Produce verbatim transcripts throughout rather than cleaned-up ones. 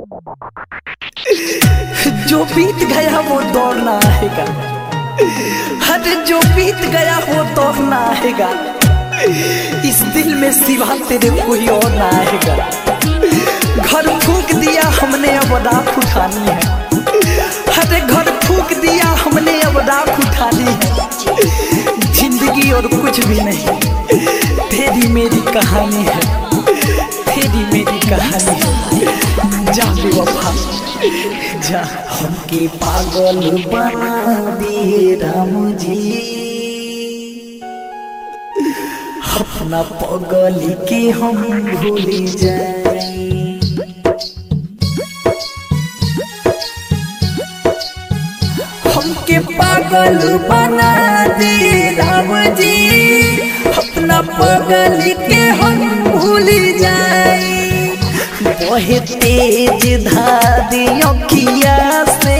जो बीत गया वो दौर ना आएगा, हर जो बीत गया वो दौर ना आएगा, इस दिल में सिवा तेरे कोई और ना आएगा। घर फूक दिया हमने अब राख उठानी है, हर घर फूक दिया हमने अब राख उठानी है। जिंदगी और कुछ भी नहीं, तेरी मेरी कहानी है, तेरी मेरी कहानी है। जा बेवफा जा। हमके पागल बना दिए राम जी, अपना पगल के हम भूल जाए। हमके पागल बना दिए राम जी, अपना पगल के हम भूल जाए। वही तेज धारी अखिया से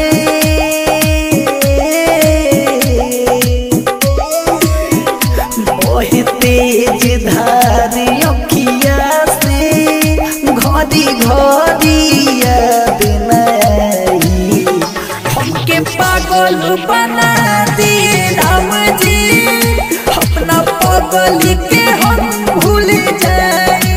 वही तेज धारी अखिया से घड़ी घड़ी याद नहीं। हमके पागल बना दिए राम जी, अपना पगल के हम भूल जाए।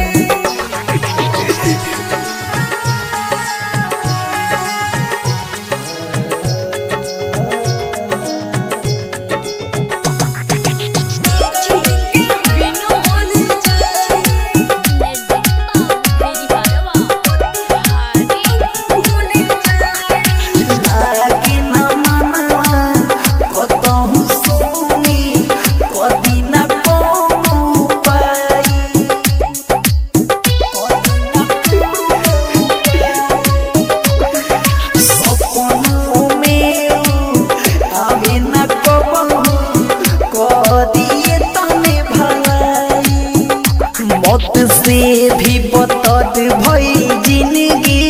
मौत से भी बतौर भई जिंदगी,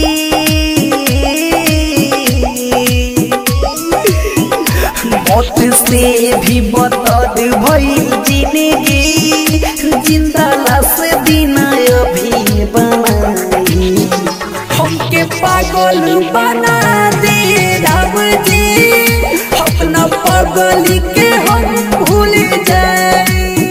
मौत से भी बतौर भई जिंदगी। जिंदा लाश दिन अभी बनाई। हमके पागल बना दे राम जी, अपना पगल के हम भूल जाए।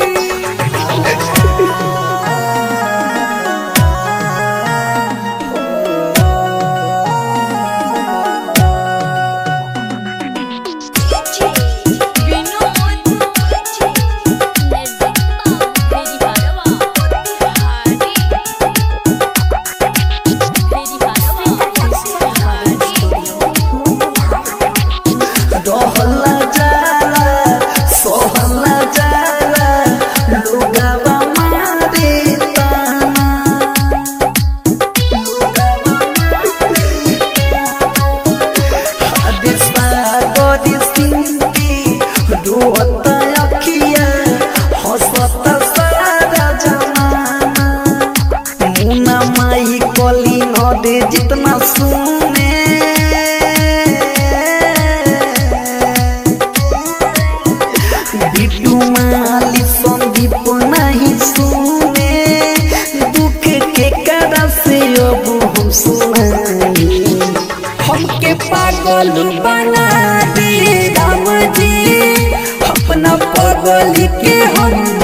जितना सुने बिट्टू माली संदीप नहीं सुने, दुख के करा से अब हम सुनाई। हमके पागल बना दे राम जी, अपना पगल के हम